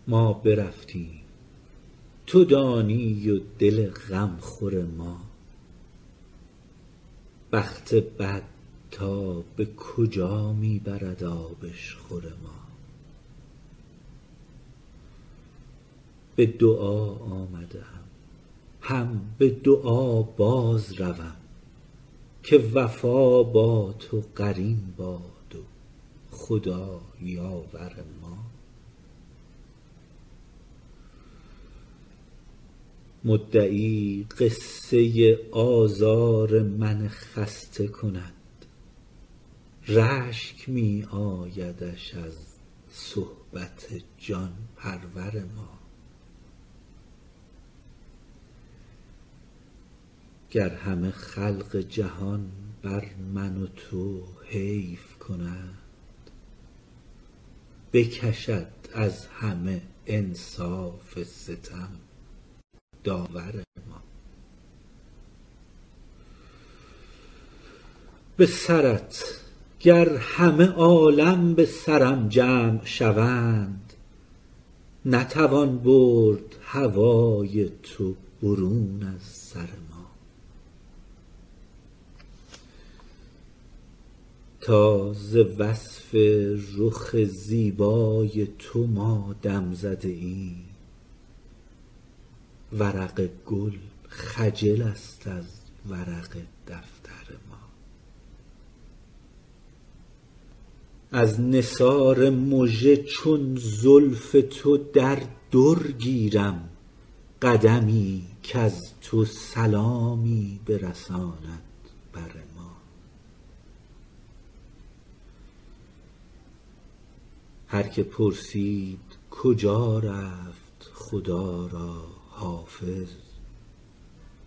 ما برفتیم تو دانی و دل غمخور ما، بخت بد تا به کجا می برد آبشخور ما. به دعا آمده ام هم به دعا باز روم، که وفا با تو قرین باد و خدا یاور ما. مدعی قصه آزار من خسته کند، رشک می آیدش از صحبت جان پرور ما. گر همه خلق جهان بر من و تو حیف کنند، بکشد از همه انصاف ستم داور ما. به سرت گر همه عالم به سرم جمع شوند، نتوان برد هوای تو برون از سر ما. تا ز وصف رخ زیبای تو ما دم زده ایم، ورق گل خجل است از ورق دفتر ما. از نثار مژه چون زلف تو در در گیرم، قدمی کز تو سلامی برساند بر ما. هر که پرسید کجا رفت خدا را حافظ،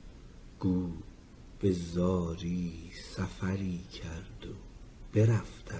گو به زاری سفری کرد و برفت